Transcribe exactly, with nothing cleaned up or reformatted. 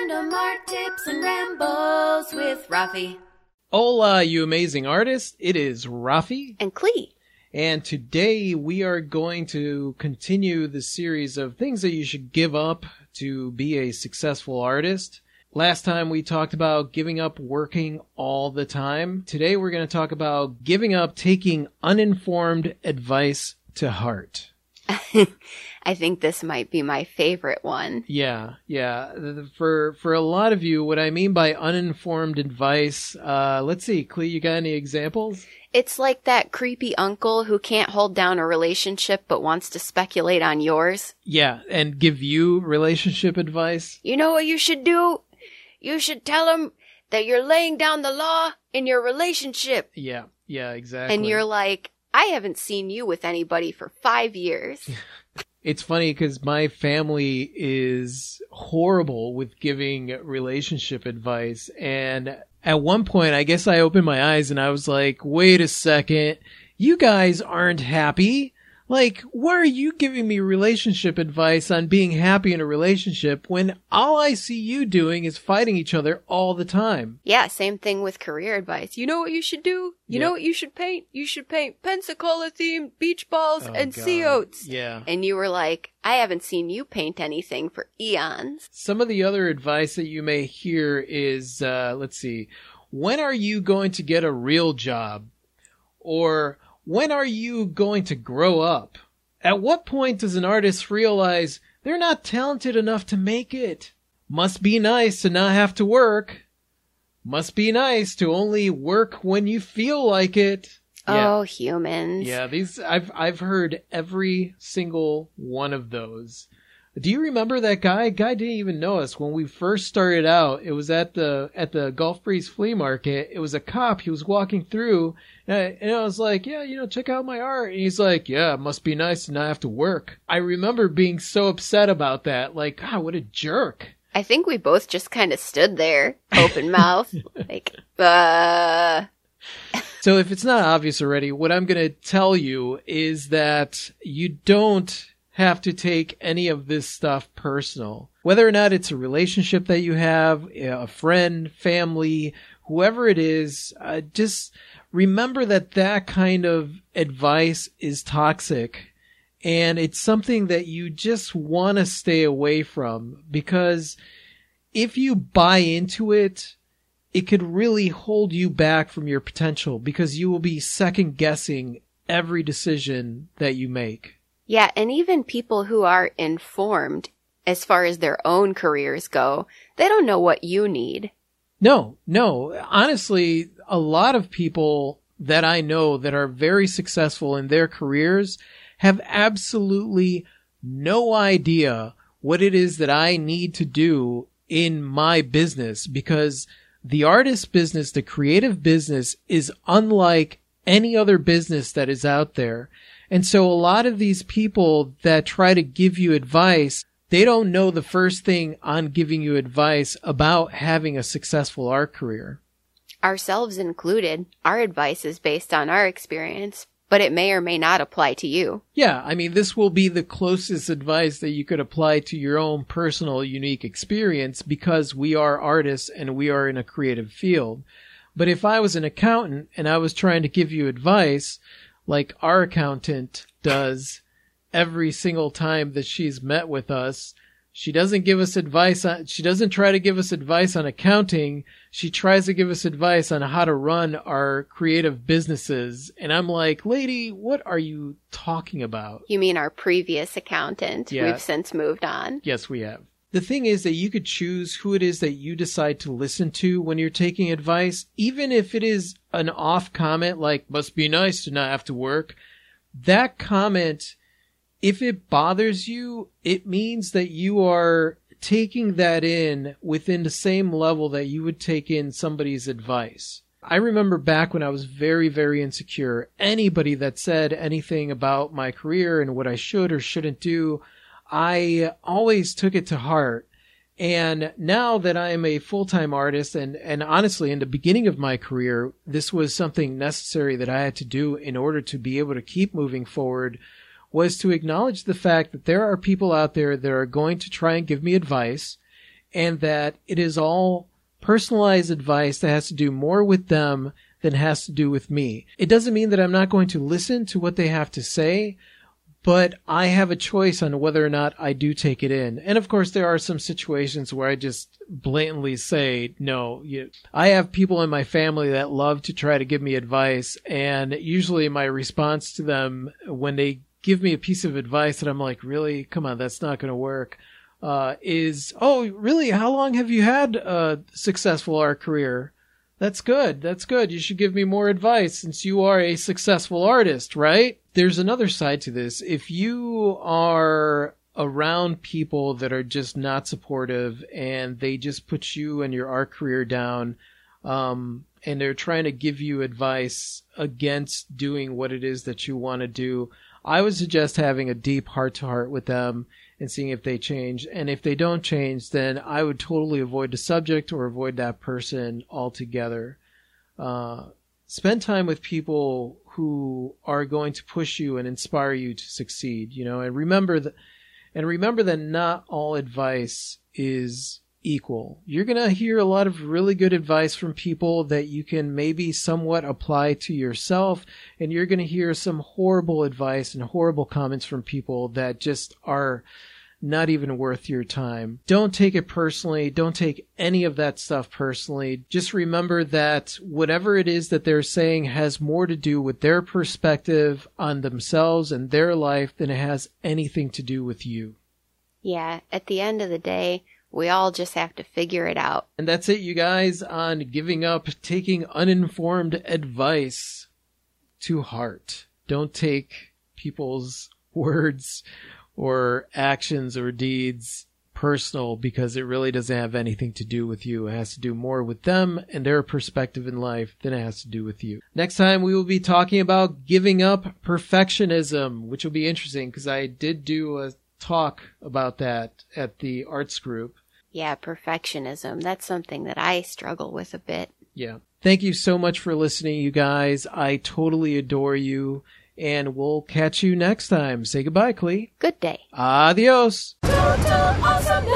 Random art tips and rambles with Rafi. Hola, you amazing artists. It is Rafi. And Clee. And today we are going to continue the series of things that you should give up to be a successful artist. Last time we talked about giving up working all the time. Today we're going to talk about giving up taking uninformed advice to heart. I think this might be my favorite one. Yeah, yeah. For for a lot of you, what I mean by uninformed advice, uh, let's see, Clee, you got any examples? It's like that creepy uncle who can't hold down a relationship but wants to speculate on yours. Yeah, and give you relationship advice. You know what you should do? You should tell him that you're laying down the law in your relationship. Yeah, yeah, exactly. And you're like, I haven't seen you with anybody for five years. It's funny because my family is horrible with giving relationship advice. And at one point, I guess I opened my eyes and I was like, wait a second, you guys aren't happy. Like, why are you giving me relationship advice on being happy in a relationship when all I see you doing is fighting each other all the time? Yeah, same thing with career advice. You know what you should do? You Yeah. know what you should paint? You should paint Pensacola-themed beach balls Oh, and God. sea oats. Yeah. And you were like, I haven't seen you paint anything for eons. Some of the other advice that you may hear is, uh, let's see, when are you going to get a real job? Or when are you going to grow up? At what point does an artist realize they're not talented enough to make it? Must be nice to not have to work. Must be nice to only work when you feel like it. Yeah. Oh, humans. Yeah, these I've I've heard every single one of those. Do you remember that guy? Guy didn't even know us when we first started out. It was at the at the Gulf Breeze flea market. It was a cop. He was walking through, and I, and I was like, "Yeah, you know, check out my art." And he's like, "Yeah, it must be nice to not have to work." I remember being so upset about that. Like, God, what a jerk! I think we both just kind of stood there, open mouth, like, uh... So if it's not obvious already, what I'm going to tell you is that you don't have to take any of this stuff personal. Whether or not it's a relationship that you have, a friend, family, whoever it is, uh, just remember that that kind of advice is toxic. And it's something that you just want to stay away from, because if you buy into it, it could really hold you back from your potential, because you will be second guessing every decision that you make. Yeah, and even people who are informed as far as their own careers go, they don't know what you need. No, no. Honestly, a lot of people that I know that are very successful in their careers have absolutely no idea what it is that I need to do in my business, because the artist business, the creative business, is unlike any other business that is out there. And so a lot of these people that try to give you advice, they don't know the first thing on giving you advice about having a successful art career. Ourselves included, our advice is based on our experience, but it may or may not apply to you. Yeah, I mean, this will be the closest advice that you could apply to your own personal, unique experience, because we are artists and we are in a creative field. But if I was an accountant and I was trying to give you advice, like our accountant does every single time that she's met with us, she doesn't give us advice on, she doesn't try to give us advice on accounting. She tries to give us advice on how to run our creative businesses. And I'm like, lady, what are you talking about? You mean our previous accountant? Yeah. We've since moved on. Yes, we have. The thing is that you could choose who it is that you decide to listen to when you're taking advice, even if it is an off comment like, must be nice to not have to work. That comment, if it bothers you, it means that you are taking that in within the same level that you would take in somebody's advice. I remember back when I was very, very insecure, anybody that said anything about my career and what I should or shouldn't do, I always took it to heart. And now that I am a full-time artist, and, and honestly, in the beginning of my career, this was something necessary that I had to do in order to be able to keep moving forward, was to acknowledge the fact that there are people out there that are going to try and give me advice, and that it is all personalized advice that has to do more with them than has to do with me. It doesn't mean that I'm not going to listen to what they have to say, but I have a choice on whether or not I do take it in. And of course, there are some situations where I just blatantly say, no. You, I have people in my family that love to try to give me advice. And usually my response to them when they give me a piece of advice that I'm like, really? Come on, that's not going to work. Uh, is, oh, really? How long have you had a successful art career? That's good. That's good. You should give me more advice since you are a successful artist, right? There's another side to this. If you are around people that are just not supportive and they just put you and your art career down, um, and they're trying to give you advice against doing what it is that you want to do, I would suggest having a deep heart-to-heart with them and seeing if they change. And if they don't change, then I would totally avoid the subject or avoid that person altogether. Uh, spend time with people who are going to push you and inspire you to succeed, you know, and remember that, and remember that not all advice is equal. You're going to hear a lot of really good advice from people that you can maybe somewhat apply to yourself, and you're going to hear some horrible advice and horrible comments from people that just are not even worth your time. Don't take it personally. Don't take any of that stuff personally. Just remember that whatever it is that they're saying has more to do with their perspective on themselves and their life than it has anything to do with you. Yeah, at the end of the day, we all just have to figure it out. And that's it, you guys, on giving up taking uninformed advice to heart. Don't take people's words or actions or deeds personal, because it really doesn't have anything to do with you. It has to do more with them and their perspective in life than it has to do with you. Next time we will be talking about giving up perfectionism, which will be interesting because I did do a talk about that at the arts group. Yeah, perfectionism. That's something that I struggle with a bit. Yeah. Thank you so much for listening, you guys. I totally adore you. And we'll catch you next time. Say goodbye, Clee. Good day. Adios. Total awesomeness.